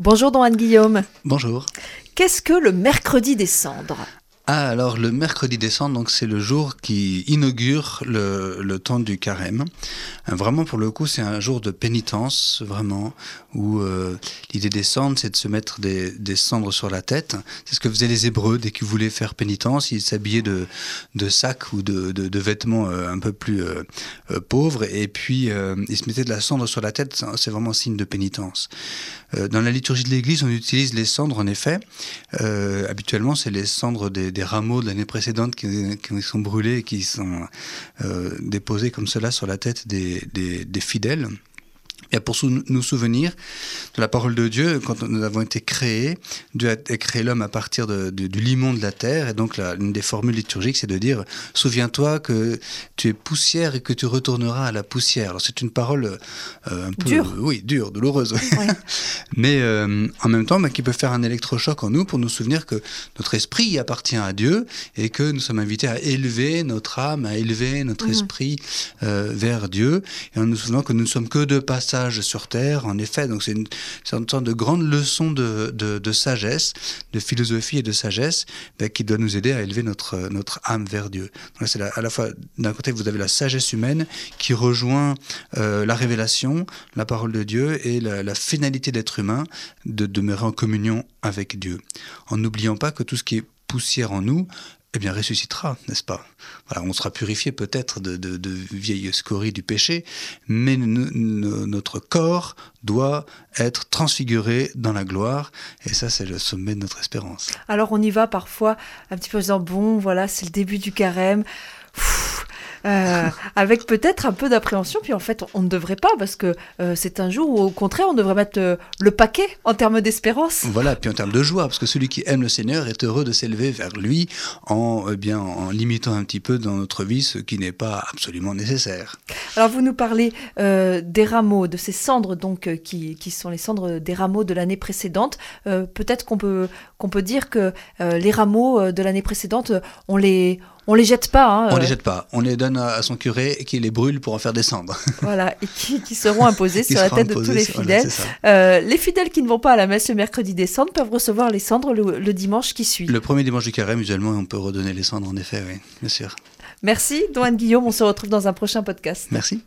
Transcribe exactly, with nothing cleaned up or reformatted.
Bonjour Don Anne-Guillaume. Bonjour. Qu'est-ce que le mercredi des cendres ? Ah, alors le mercredi des cendres, donc c'est le jour qui inaugure le, le temps du carême. Euh, vraiment, pour le coup, c'est un jour de pénitence, vraiment, où euh, l'idée des cendres, c'est de se mettre des, des cendres sur la tête. C'est ce que faisaient les Hébreux dès qu'ils voulaient faire pénitence. Ils s'habillaient de, de sacs ou de, de, de vêtements euh, un peu plus euh, euh, pauvres, et puis euh, ils se mettaient de la cendre sur la tête. C'est vraiment un signe de pénitence. Euh, dans la liturgie de l'Église, on utilise les cendres, en effet. Euh, habituellement, c'est les cendres des, des rameaux de l'année précédente qui, qui sont brûlés et qui sont euh, déposés comme cela sur la tête des, des, des fidèles. Et pour sou- nous souvenir de la parole de Dieu, quand nous avons été créés, Dieu a créé l'homme à partir de, de, du limon de la terre. Et donc, la, une des formules liturgiques, c'est de dire « Souviens-toi que tu es poussière et que tu retourneras à la poussière ». Alors, c'est une parole euh, un peu... Dure. Oui, dure, douloureuse. Ouais. Mais euh, en même temps, bah, qui peut faire un électrochoc en nous pour nous souvenir que notre esprit appartient à Dieu et que nous sommes invités à élever notre âme, à élever notre mmh. esprit euh, vers Dieu. Et en nous souvenant que nous ne sommes que de passage sur terre, en effet. Donc c'est une, c'est une sorte de grande leçon de, de, de sagesse, de philosophie et de sagesse ben, qui doit nous aider à élever notre, notre âme vers Dieu. Donc là, c'est la, à la fois, d'un côté, vous avez la sagesse humaine qui rejoint euh, la révélation, la parole de Dieu et la, la finalité d'être humain de demeurer en communion avec Dieu. En n'oubliant pas que tout ce qui est poussière en nous, eh bien, ressuscitera, n'est-ce pas ? Voilà, on sera purifié peut-être de, de, de vieilles scories du péché, mais n- n- notre corps doit être transfiguré dans la gloire, et ça, c'est le sommet de notre espérance. Alors, on y va parfois un petit peu en disant, bon, voilà, c'est le début du carême. Pfff. Euh, avec peut-être un peu d'appréhension, puis en fait on ne devrait pas, parce que euh, c'est un jour où au contraire on devrait mettre euh, le paquet en termes d'espérance. Voilà, puis en termes de joie, parce que celui qui aime le Seigneur est heureux de s'élever vers lui en, eh bien, en limitant un petit peu dans notre vie ce qui n'est pas absolument nécessaire. Alors vous nous parlez euh, des rameaux, de ces cendres donc, euh, qui, qui sont les cendres des rameaux de l'année précédente. Euh, peut-être qu'on peut, qu'on peut dire que euh, les rameaux de l'année précédente, on les... On les jette pas. Hein, on euh... les jette pas. On les donne à son curé qui les brûle pour en faire des cendres. Voilà, et qui, qui seront imposés sur la tête de tous les fidèles. Voilà, euh, les fidèles qui ne vont pas à la messe le mercredi des cendres peuvent recevoir les cendres le, le dimanche qui suit. Le premier dimanche du carême, usuellement, on peut redonner les cendres, en effet, oui, bien sûr. Merci, Don Anne-Guillaume. On se retrouve dans un prochain podcast. Merci.